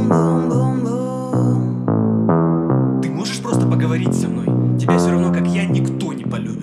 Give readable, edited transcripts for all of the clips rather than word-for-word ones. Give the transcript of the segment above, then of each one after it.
Ты можешь просто поговорить со мной? Тебя все равно, как я, никто не полюбит.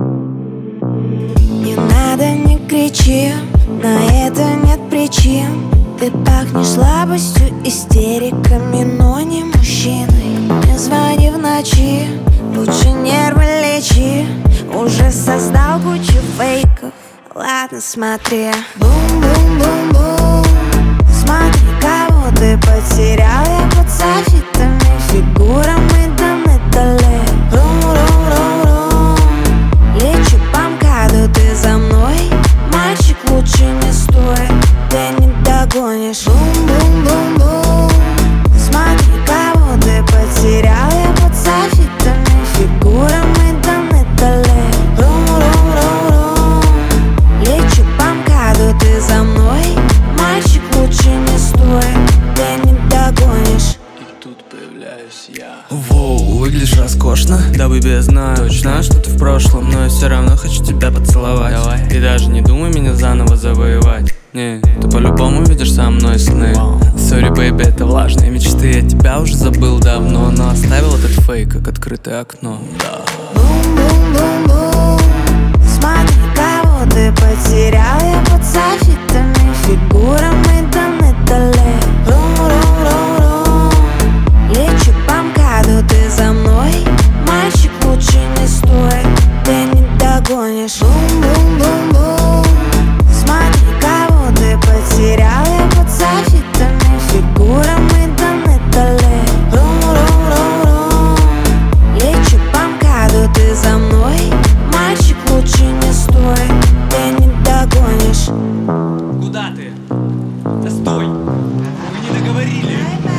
Не надо, не кричи, на это нет причин. Ты пахнешь слабостью, истериками, но не мужчиной. Не звони в ночи, лучше нервы лечи. Уже создал кучу фейков, ладно, смотри. Бум-бум-бум-бум, смотри, кого ты потерял. Я под софитами, фигурами до металле. Рум-рум-рум-рум, лечу по МКАДу, ты за мной. Мальчик, лучше не стой, ты не догонишь. Бум-бум-бум-бум, смотри, кого ты потерял. Я под софитами, фигурами до металле. Рум-рум-рум-рум, лечу по МКАДу, ты за мной. Мальчик, лучше не стой, ты не догонишь. И тут появляюсь я. Воу, выглядишь роскошно, да, бэби, я знаю. Точно, что ты в прошлом, но я все равно хочу тебя поцеловать. Давай. И даже не думай меня заново завоевать. Не, ты по-любому видишь со мной сны. Сори, бэйби, это влажные мечты. Я тебя уже забыл давно, но оставил этот фейк, как открытое окно. Да. Бум-бум-бум-бум, смотри, кого ты потерял. Я под софитами, фигурами до металле. Рум-рум-рум-рум, лечу по МКАДу, ты за мной. Мальчик, лучше не стой, ты не догонишь. Бум-бум-бум-бум, смотри, кого ты потерял. Я под софитами, фигурами до металле. Рум-рум-рум-рум, лечу по МКАДу, ты за мной. Мальчик, лучше не стой, ты не догонишь. Куда ты? Да стой! Мы не договорили.